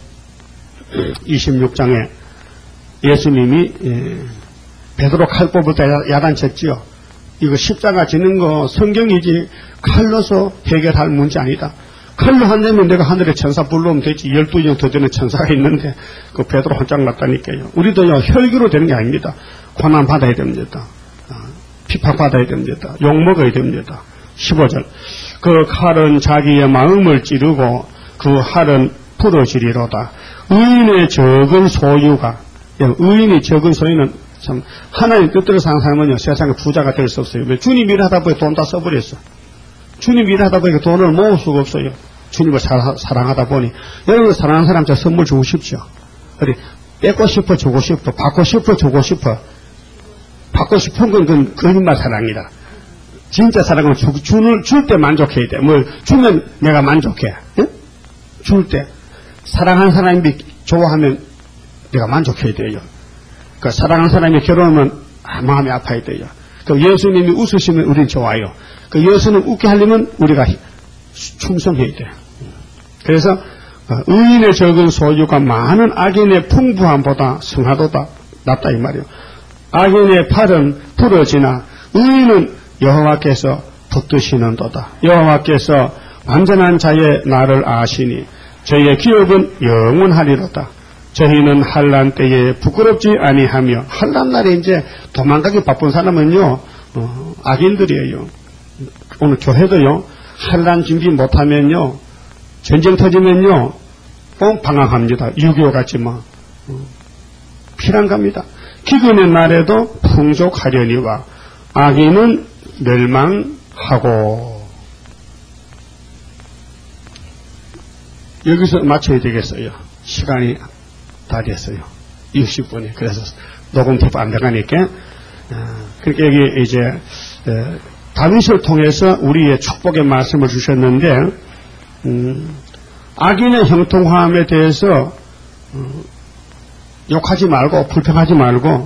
26장에 예수님이 베드로 칼 뽑을 때 야단쳤지요. 이거 십자가 지는 거 성경이지 칼로서 해결할 문제 아니다. 칼로 한다면 내가 하늘에 천사 불러오면 되지. 12명 더 되는 천사가 있는데 그 베드로 혼짝 났다니까요. 우리도요 혈기로 되는 게 아닙니다. 고난 받아야 됩니다. 핍박 받아야 됩니다. 욕 먹어야 됩니다. 15절 그 칼은 자기의 마음을 찌르고 그 활은 부러지리로다. 의인의 적은 소유가, 의인이 적은 소유는 참 하나님 뜻대로 사는 사람은요 세상에 부자가 될 수 없어요. 왜? 주님 일하다 보니 돈 다 써버렸어. 주님 일하다 보니 돈을 모을 수가 없어요. 주님을 사랑하다 보니. 여러분 사랑하는 사람한테 선물 주고 싶죠. 어디 뺏고 싶어 주고 싶어, 받고 싶어 주고 싶어. 받고 싶은 건 그건 거짓말 사랑이다. 진짜 사랑은 줄 때 만족해야 돼. 뭘 주면 내가 만족해. 응? 줄 때. 사랑하는 사람이 좋아하면 내가 만족해야 돼요. 그 사랑하는 사람이 결혼하면 마음이 아파야 돼요. 그 예수님이 웃으시면 우린 좋아요. 그 예수님 웃게 하려면 우리가 충성해야 돼요. 그래서 의인의 적은 소유가 많은 악인의 풍부함보다 성하도다 낫다 이 말이에요. 악인의 팔은 부러지나 의인은 여호와께서 붙드시는도다. 여호와께서 완전한 자의 나를 아시니 저희의 기업은 영원하리로다. 저희는 환난 때에 부끄럽지 아니하며. 환난 날에 이제 도망가기 바쁜 사람은요 악인들이에요. 오늘 교회도요 환난 준비 못하면요 전쟁 터지면요 꼭 방황합니다. 6.25 같지 뭐 피난 갑니다. 기근의 날에도 풍족하려니와 악인은 멸망하고. 여기서 마쳐야 되겠어요. 시간이 다 됐어요. 60분이. 그래서 녹음 테이프 안 들어가니까. 그러니까 여기 이제 다윗을 통해서 우리의 축복의 말씀을 주셨는데 악인의 형통함에 대해서 욕하지 말고 불평하지 말고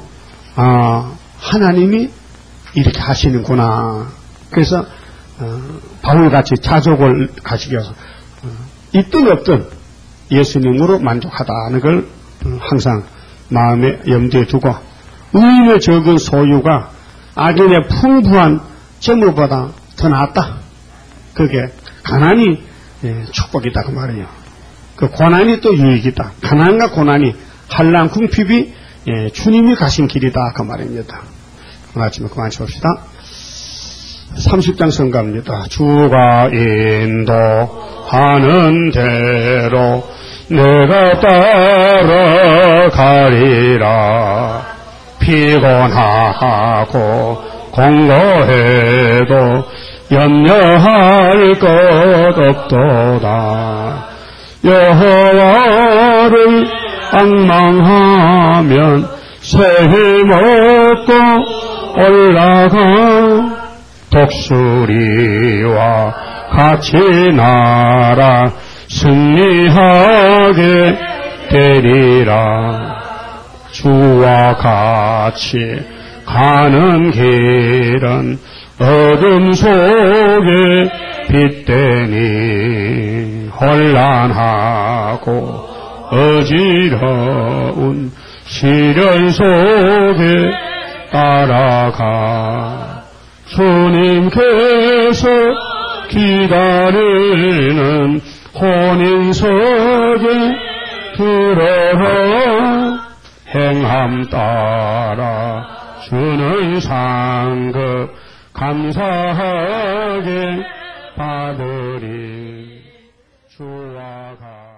하나님이 이렇게 하시는구나. 그래서 바울같이 자족을 가지기 위해서 있든 없든 예수님으로 만족하다는 걸 항상 마음에 염두에 두고 의인의 적은 소유가 악인의 풍부한 재물보다 더 낫다. 그게 가난이 축복이다 그 말이에요. 그 고난이 또 유익이다. 가난과 고난이 환난 궁핍이 주님이 가신 길이다 그 말입니다. 오늘 아침에 그만 칩시다. 30장 성가입니다. 주가 인도하는 대로 내가 따라가리라. 피곤하고 공고해도 염려할 것 없도다. 여호와를 앙망하면 새해 먹고 올라가. 독수리와 같이 날아 승리하게 되리라. 주와 같이 가는 길은 어둠 속에 빛되니 혼란하고 어지러운 시련 속에 따라가. 주님께서 기다리는 혼인설에 감사하게 들어 행함 따라 주는 상급 감사하게 받으리 주와 가